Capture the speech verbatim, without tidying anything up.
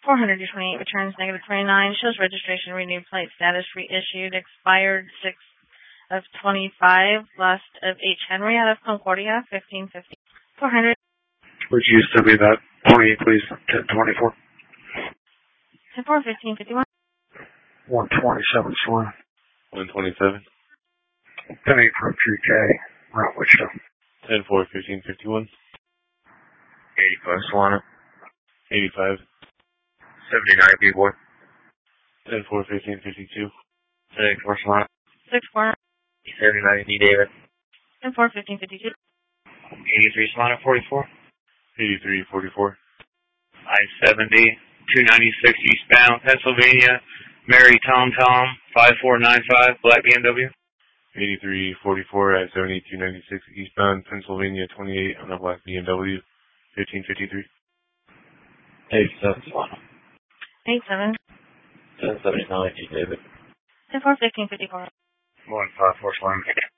four hundred twenty-eight returns negative twenty-nine. Shows registration renewed plate status reissued. Expired six of twenty-five. Last of H. Henry out of Concordia, fifteen fifty. four hundred. Would you send me that twenty-eight, please? ten twenty-four. ten four, fifteen fifty-one. one twenty-seven, Solana. one twenty-seven. ten eight from three K, around Wichita. ten four, fifteen fifty-one. eighty-five, Solana. eighty-five. seventy-nine, B-Boy. ten four, fifteen fifty-two. seventy-four, Solana. six four. seventy-nine, D. David. ten four, fifteen fifty-two. eighty-three, Solana, forty-four. eighty-three, forty-four. I seventy, two ninety-six eastbound, Pennsylvania. Mary Tom Tom, five four nine five, black B M W. eighty-three, forty-four at seventy, two ninety-six eastbound, Pennsylvania, twenty-eight on a black B M W, fifteen fifty-three. eighty-seven, Solana. eighty-seven. ten seventy-nine, D. David. ten four, fifteen fifty-four. one five four, Solana.